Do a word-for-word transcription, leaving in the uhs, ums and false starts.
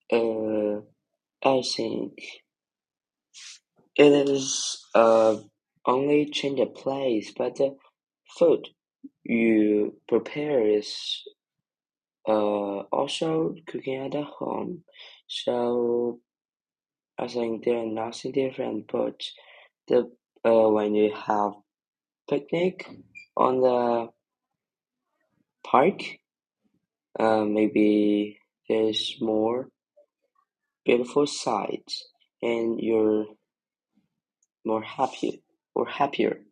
Uh, I think it is uh only change the place, but the food you prepare is uh also cooking at the home. So I think they're nothing different, but the uh when you have picnic on the park, uh maybe there's more beautiful sights and you're more happy or happier.